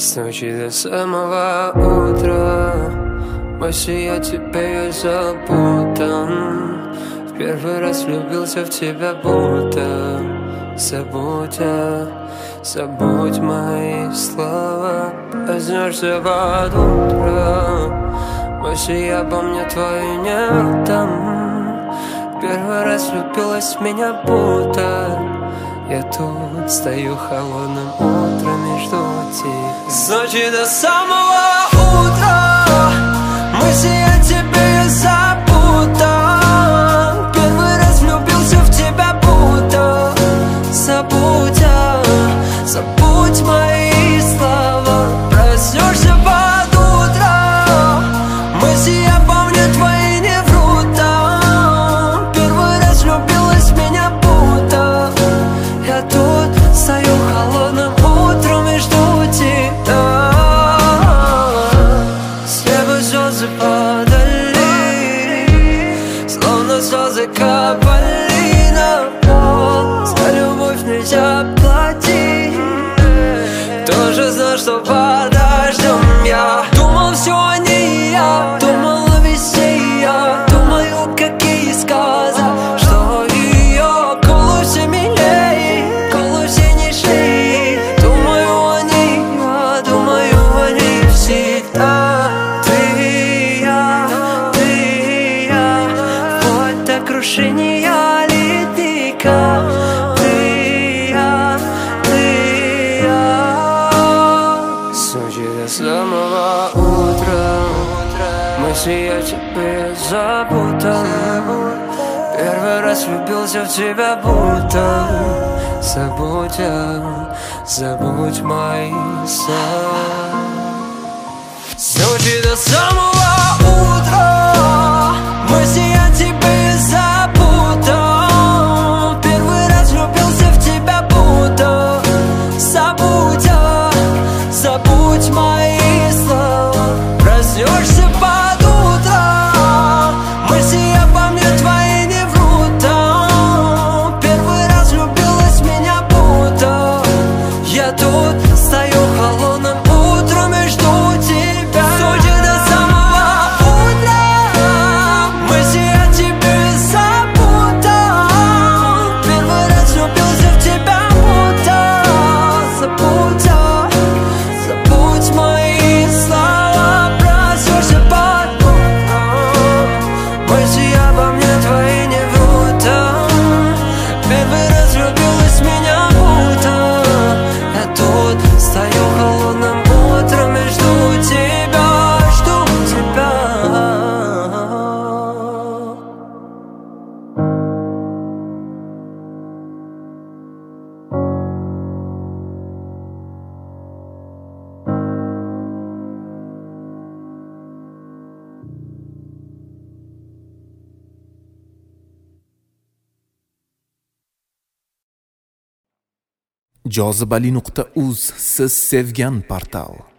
С ночи до самого утра мысли о тебе я запутан. В первый раз влюбился в тебя будто. Забудь мои слова. Проснешься под утро, мысли обо мне твои не там. В первый раз влюбилась в меня будто. Я тут стою холодным утром и жду тебя. С ночи до самого утра мысли о тебе я запутан. Первый раз влюбился в тебя будто. Забудь мои слова. Проснешься под утро, мысли обо мне твои не врут там. Первый раз влюбилась в меня будто. Я тут стою холодным утром и жду тебя. С неба звезды падали, словно слезы капали на пол. За любовь нельзя платить. Тоже знал, что подождем. Я думал, все не я, думал о весне я. Думаю, какие сказы, что ее колу все милее, колу все нежнее. Думаю о ней, я думаю о ней всегда. Ты и я, вот до крушения ледника. С ночи до самого утра мысли о тебе запутан. Первый раз влюбился в тебя будто. Забудь мои слова. С ночи до самого утра мысли о тебе запутан. Первый раз влюбился в тебя будто. Забудь мои слова. Проснешься под утро, мысли обо мне твои не врут там. Первый раз влюбилась в меня будто. Я тут стою холодным утром и жду тебя. С ночи до самого утра мысли о тебе запутан. Первый раз влюбился в тебя будто. Забудь мои слова. Проснешься под утром, мысли обо мне твои не врут там. Первый раз влюбилась в меня будто. Я тут стою холодным утром и жду тебя. Jozibali.uz siz sevgan portal.